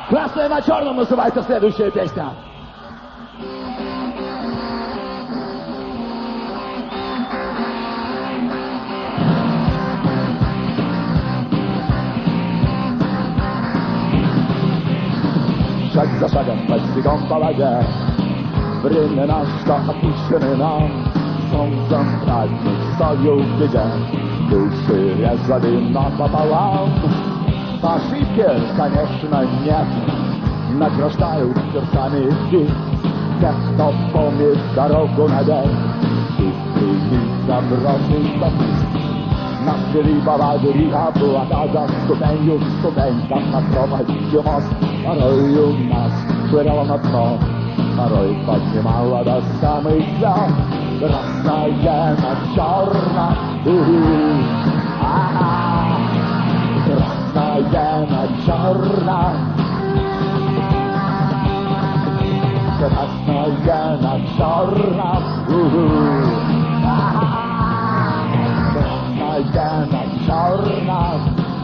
Красное на черном называется следующая песня. Шаг за шагом, босиком по воде, времена, что отпущены нам, солнцем праздник, солью в беде, души резали напополам. По ошибке, конечно, нет, награждают сердцами идти тех, кто помнит дорогу на день и стремится бросить попить. Нас вели повадыри, облака за ступенью, ступенька на пропастью мост. Порой у нас швыряло на дно, порой поднимала до самых звезд. Красное на черном, красное на черном, красное на черном, красное на черном.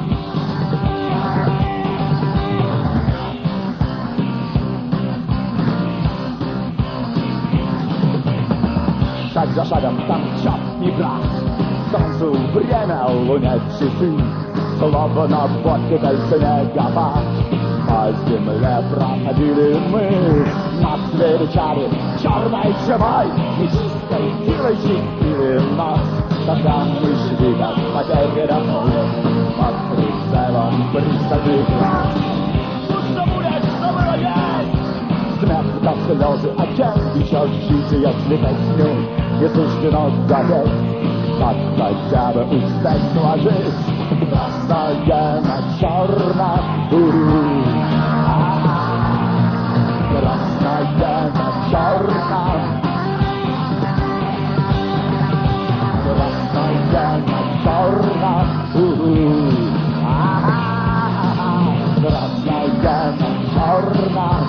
Шаг за шагом там час игра, солнцу время, луне часы, словно подкидаль снегопад. По земле проходили мы, нас величали черной чумой, нечистой силой чистили нас. Тогда мы шли как потерянные, под прицелом пристальных глаз. Пусть будет, что было есть! Смех до слезы, а чем еще жить, если песню не суждено запеть? Так хотя бы успеть сложить красное на черном, красное на черном, красное на черном, красное на черном.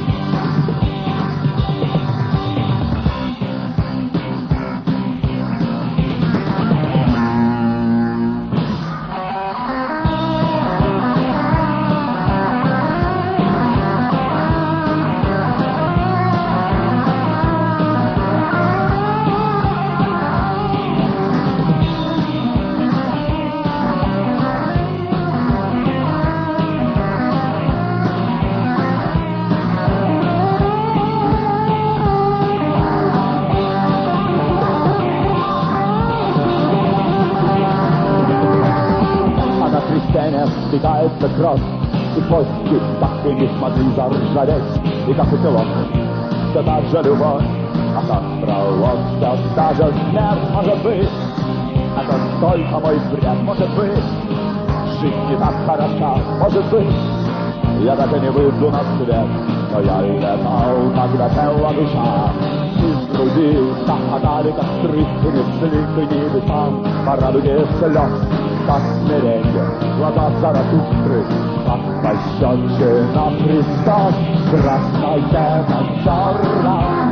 Стекается кровь, и кости так и не смогли заржаветь. И как узелок, все та же любовь, а как пролог, все та же смерть может быть. Это только мой бред, может быть. Жизнь не так хороша, может быть. Я так и не выйду на свет, но я летал, когда пела душа. Из груди захотали костры, и несли к небесам по радуге слез. Как смиренье, глаза Заратустры, как пощечина Христос. Красное на черном,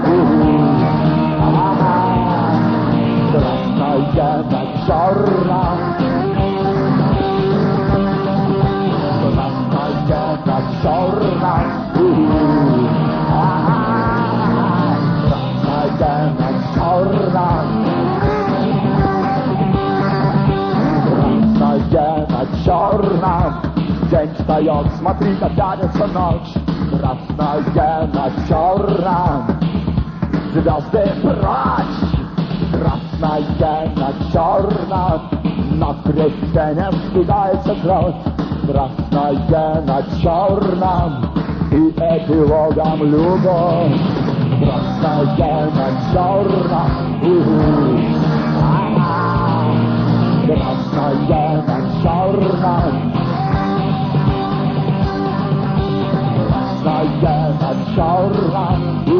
красное на черном, красное на черном, красное на черном. Красное на черном, день встает, смотри, как тянется ночь. Красное на черном, звезды прочь. Красное на черном, на кресте не стыдается кровь. Красное на черном, и эпилогом любовь. Красное на черном, красное на черном, красное на черном,